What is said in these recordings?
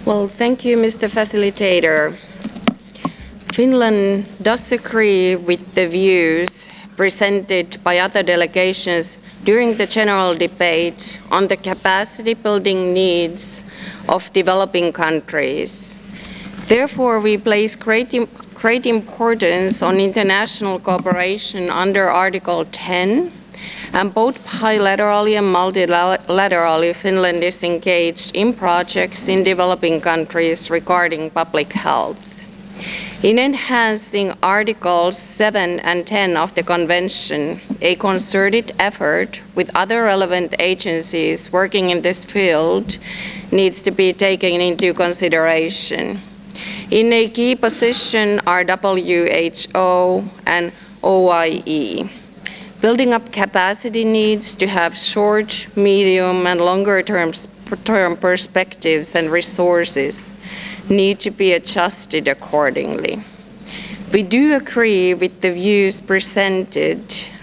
Well, thank you, Mr. Facilitator. Finland does agree with the views presented by other delegations during the general debate on the capacity building needs of developing countries. Therefore, we place great importance on international cooperation under Article 10, and both bilaterally and multilaterally, Finland is engaged in projects in developing countries regarding public health. In enhancing Articles 7 and 10 of the Convention, a concerted effort with other relevant agencies working in this field needs to be taken into consideration. In a key position are WHO and OIE. Building up capacity needs to have short, medium, and longer term perspectives, and resources need to be adjusted accordingly. We do agree with the views presented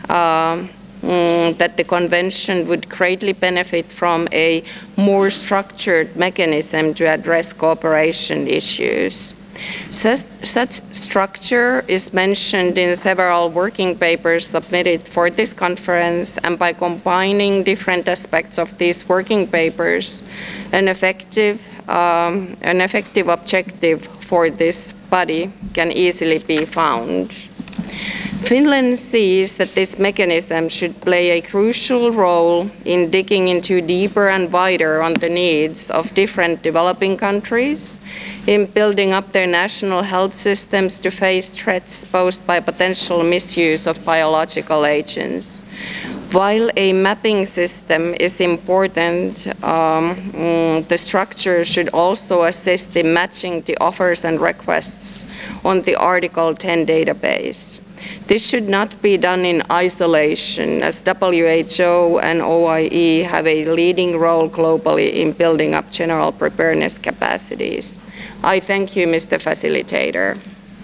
that the Convention would greatly benefit from a more structured mechanism to address cooperation issues. Such structure is mentioned in several working papers submitted for this conference, and by combining different aspects of these working papers, an effective objective for this body can easily be found. Finland sees that this mechanism should play a crucial role in digging into deeper and wider on the needs of different developing countries, in building up their national health systems to face threats posed by potential misuse of biological agents. While a mapping system is important, the structure should also assist in matching the offers and requests on the Article 10 database. This should not be done in isolation, as WHO and OIE have a leading role globally in building up general preparedness capacities. I thank you, Mr. Facilitator.